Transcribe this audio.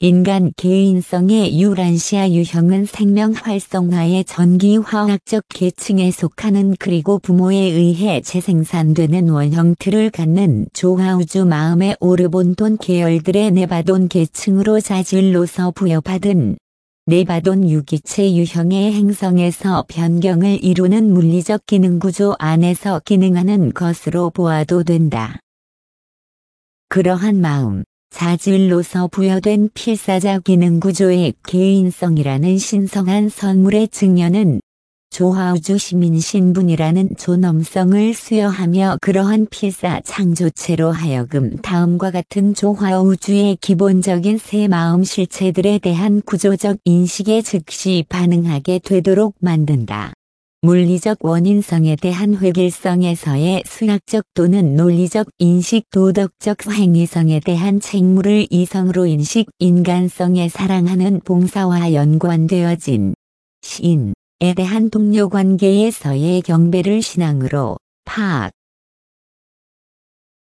인간 개인성의 유란시아 유형은 생명 활성화의 전기화학적 계층에 속하는 그리고 부모에 의해 재생산되는 원형틀을 갖는 조화우주 마음의 오르본돈 계열들의 네바돈 계층으로 자질로서 부여받은 네바돈 유기체 유형의 행성에서 변경을 이루는 물리적 기능구조 안에서 기능하는 것으로 보아도 된다. 그러한 마음, 자질로서 부여된 필사자 기능구조의 개인성이라는 신성한 선물의 증여는 조화우주 시민 신분이라는 존엄성을 수여하며 그러한 필사 창조체로 하여금 다음과 같은 조화우주의 기본적인 새 마음 실체들에 대한 구조적 인식에 즉시 반응하게 되도록 만든다. 물리적 원인성에 대한 획일성에서의 수학적 또는 논리적 인식 도덕적 행위성에 대한 책무를 이성으로 인식 인간성에 사랑하는 봉사와 연관되어진 신에 대한 동료관계에서의 경배를 신앙으로 파악